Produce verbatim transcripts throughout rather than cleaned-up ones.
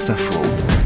France Info.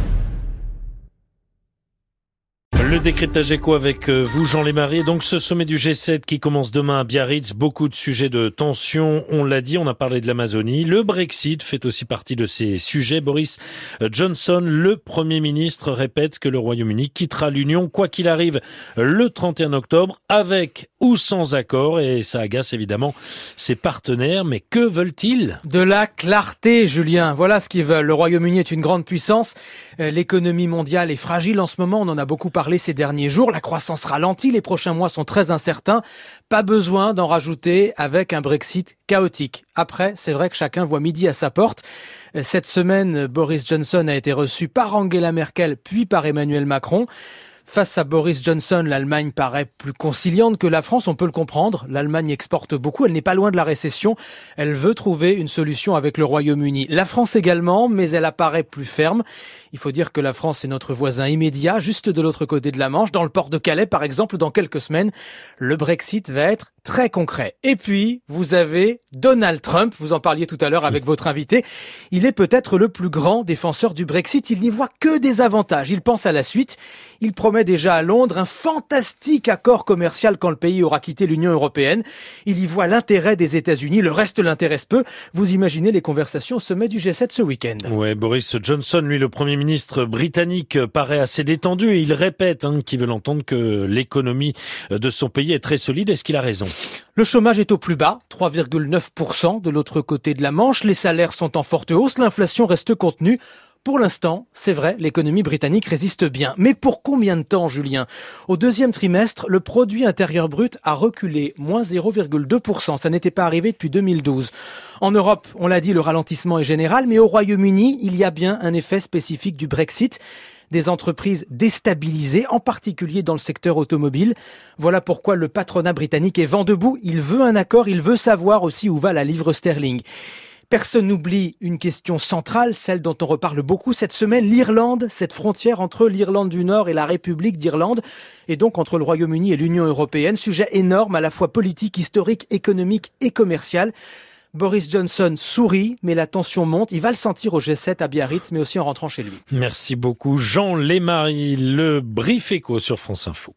Le décryptage éco avec vous, Jean Lémarie. Donc ce sommet du G sept qui commence demain à Biarritz, beaucoup de sujets de tension, on l'a dit, on a parlé de l'Amazonie. Le Brexit fait aussi partie de ces sujets. Boris Johnson, le Premier ministre, répète que le Royaume-Uni quittera l'Union, quoi qu'il arrive, le trente et un octobre, avec ou sans accord. Et ça agace évidemment ses partenaires. Mais que veulent-ils ? De la clarté, Julien. Voilà ce qu'ils veulent. Le Royaume-Uni est une grande puissance. L'économie mondiale est fragile en ce moment. On en a beaucoup parlé ces derniers jours. La croissance ralentit. Les prochains mois sont très incertains. Pas besoin d'en rajouter avec un Brexit chaotique. Après, c'est vrai que chacun voit midi à sa porte. Cette semaine, Boris Johnson a été reçu par Angela Merkel puis par Emmanuel Macron. Face à Boris Johnson, l'Allemagne paraît plus conciliante que la France, on peut le comprendre. L'Allemagne exporte beaucoup, elle n'est pas loin de la récession. Elle veut trouver une solution avec le Royaume-Uni. La France également, mais elle apparaît plus ferme. Il faut dire que la France est notre voisin immédiat, juste de l'autre côté de la Manche, dans le port de Calais par exemple. Dans quelques semaines, le Brexit va être très concret. Et puis, vous avez Donald Trump, vous en parliez tout à l'heure avec votre invité. Il est peut-être le plus grand défenseur du Brexit. Il n'y voit que des avantages. Il pense à la suite. Il promet déjà à Londres un fantastique accord commercial quand le pays aura quitté l'Union européenne. Il y voit l'intérêt des États-Unis, le reste l'intéresse peu. Vous imaginez les conversations au sommet du G sept ce week-end. Ouais, Boris Johnson, lui, le Premier ministre britannique, paraît assez détendu et il répète hein, qu'il veut entendre que l'économie de son pays est très solide. Est-ce qu'il a raison ? Le chômage est au plus bas, trois virgule neuf pour cent de l'autre côté de la Manche. Les salaires sont en forte hausse, l'inflation reste contenue. Pour l'instant, c'est vrai, l'économie britannique résiste bien. Mais pour combien de temps, Julien ? Au deuxième trimestre, le produit intérieur brut a reculé, moins zéro virgule deux pour cent. Ça n'était pas arrivé depuis deux mille douze. En Europe, on l'a dit, le ralentissement est général, mais au Royaume-Uni, il y a bien un effet spécifique du Brexit. Des entreprises déstabilisées, en particulier dans le secteur automobile. Voilà pourquoi le patronat britannique est vent debout. Il veut un accord, il veut savoir aussi où va la livre sterling. Personne n'oublie une question centrale, celle dont on reparle beaucoup cette semaine, l'Irlande, cette frontière entre l'Irlande du Nord et la République d'Irlande, et donc entre le Royaume-Uni et l'Union européenne. Sujet énorme à la fois politique, historique, économique et commercial. Boris Johnson sourit, mais la tension monte. Il va le sentir au G sept à Biarritz, mais aussi en rentrant chez lui. Merci beaucoup, Jean Lémarie. Le brief éco sur France Info.